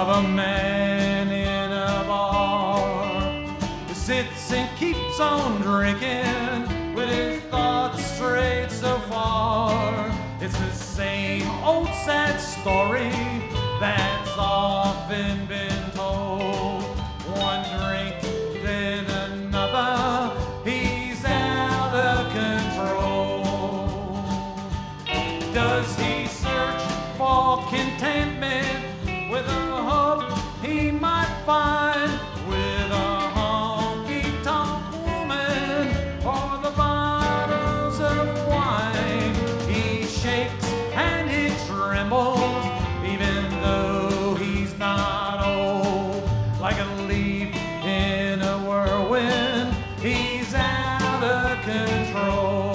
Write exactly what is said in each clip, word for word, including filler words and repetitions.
of a man in a bar who sits and keeps on drinking with his thoughts straight so far. It's the same old sad story that's often been told. One drink, then another, he's out of control. Does he search for contentment with a hope he might find with a honky-tonk woman or the bottles of wine? He shakes and he trembles even though he's not old. Like a leaf in a whirlwind, he's out of control.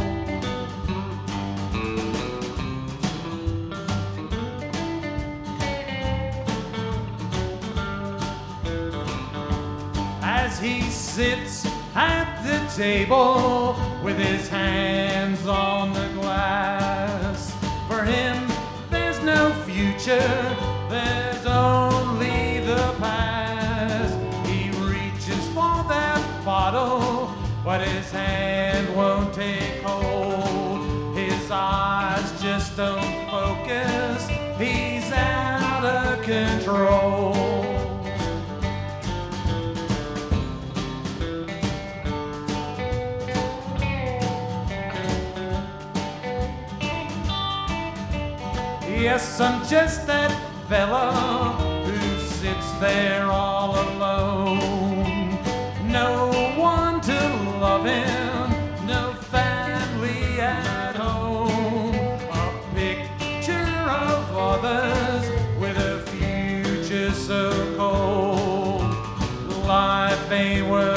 As he sits at the table with his hands on the glass, for him there's no future, there's only the past. He reaches for that bottle, but his hand won't take hold. His eyes just don't focus, he's out of control. Yes, I'm just that fella who sits there all alone. No one to love him, no family at home. A picture of others with a future so cold. Life ain't worth